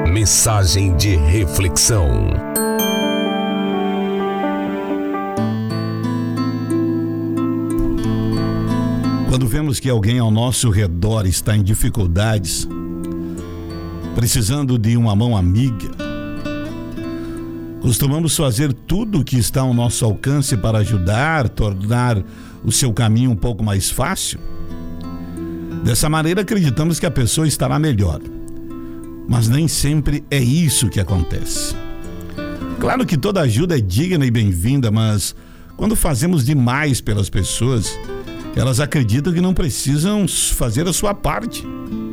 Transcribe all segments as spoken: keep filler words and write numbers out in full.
Mensagem de reflexão. Quando vemos que alguém ao nosso redor está em dificuldades, precisando de uma mão amiga, costumamos fazer tudo o que está ao nosso alcance para ajudar, tornar o seu caminho um pouco mais fácil. Dessa maneira, acreditamos que a pessoa estará melhor. Mas nem sempre é isso que acontece. Claro que toda ajuda é digna e bem-vinda, mas quando fazemos demais pelas pessoas, elas acreditam que não precisam fazer a sua parte.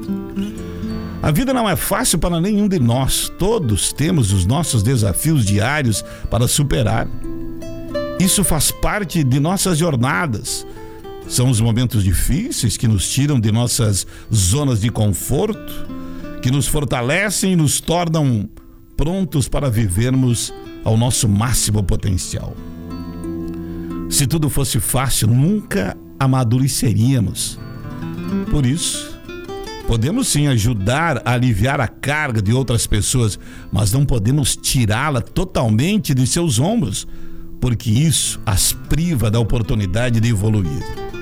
A vida não é fácil para nenhum de nós. Todos temos os nossos desafios diários para superar. Isso faz parte de nossas jornadas. São os momentos difíceis que nos tiram de nossas zonas de conforto, que nos fortalecem e nos tornam prontos para vivermos ao nosso máximo potencial. Se tudo fosse fácil, nunca amadureceríamos. Por isso, podemos sim ajudar a aliviar a carga de outras pessoas, mas não podemos tirá-la totalmente de seus ombros, porque isso as priva da oportunidade de evoluir.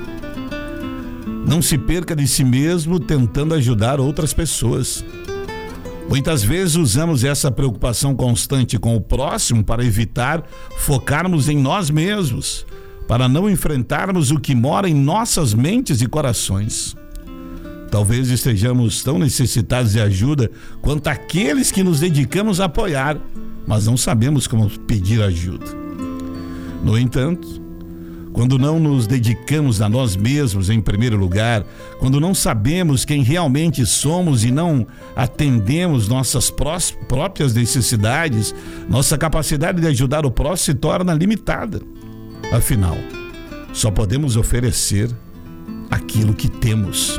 Não se perca de si mesmo tentando ajudar outras pessoas. Muitas vezes usamos essa preocupação constante com o próximo para evitar focarmos em nós mesmos, para não enfrentarmos o que mora em nossas mentes e corações. Talvez estejamos tão necessitados de ajuda quanto aqueles que nos dedicamos a apoiar, mas não sabemos como pedir ajuda. No entanto, quando não nos dedicamos a nós mesmos em primeiro lugar, quando não sabemos quem realmente somos e não atendemos nossas prós- próprias necessidades, nossa capacidade de ajudar o próximo se torna limitada. Afinal, só podemos oferecer aquilo que temos.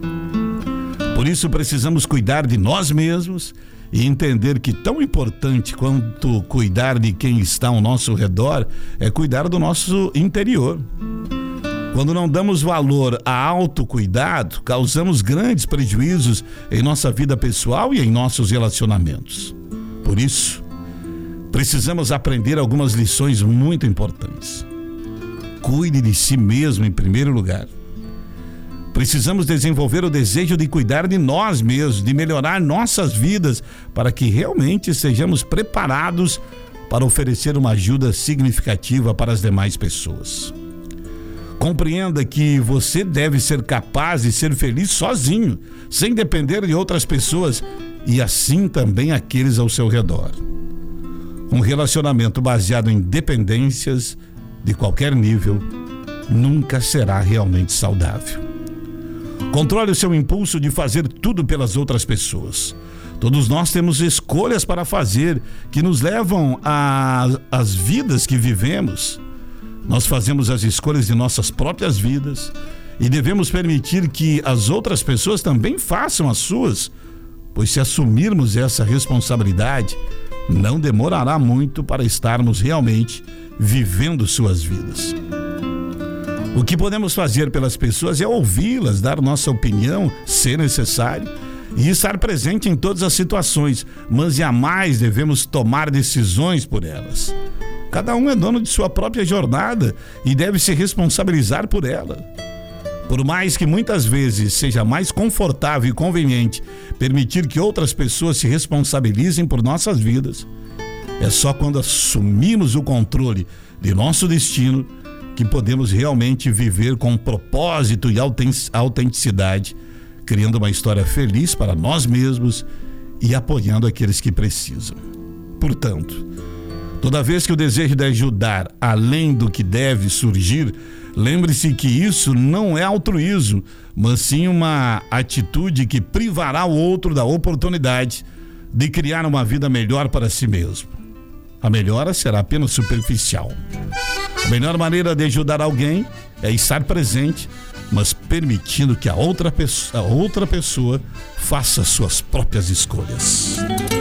Por isso precisamos cuidar de nós mesmos e entender que tão importante quanto cuidar de quem está ao nosso redor é cuidar do nosso interior. Quando não damos valor a autocuidado, causamos grandes prejuízos em nossa vida pessoal e em nossos relacionamentos. Por isso, precisamos aprender algumas lições muito importantes. Cuide de si mesmo em primeiro lugar. Precisamos desenvolver o desejo de cuidar de nós mesmos, de melhorar nossas vidas, para que realmente sejamos preparados para oferecer uma ajuda significativa para as demais pessoas. Compreenda que você deve ser capaz de ser feliz sozinho, sem depender de outras pessoas, e assim também aqueles ao seu redor. Um relacionamento baseado em dependências de qualquer nível nunca será realmente saudável. Controle o seu impulso de fazer tudo pelas outras pessoas. Todos nós temos escolhas para fazer que nos levam às vidas que vivemos. Nós fazemos as escolhas de nossas próprias vidas e devemos permitir que as outras pessoas também façam as suas, pois se assumirmos essa responsabilidade, não demorará muito para estarmos realmente vivendo suas vidas. O que podemos fazer pelas pessoas é ouvi-las, dar nossa opinião, se necessário, e estar presente em todas as situações, mas jamais devemos tomar decisões por elas. Cada um é dono de sua própria jornada e deve se responsabilizar por ela. Por mais que muitas vezes seja mais confortável e conveniente permitir que outras pessoas se responsabilizem por nossas vidas, é só quando assumimos o controle de nosso destino que podemos realmente viver com propósito e autenticidade, criando uma história feliz para nós mesmos e apoiando aqueles que precisam. Portanto, toda vez que o desejo de ajudar além do que deve surgir, lembre-se que isso não é altruísmo, mas sim uma atitude que privará o outro da oportunidade de criar uma vida melhor para si mesmo. A melhora será apenas superficial. A melhor maneira de ajudar alguém é estar presente, mas permitindo que a outra pessoa, a outra pessoa faça suas próprias escolhas.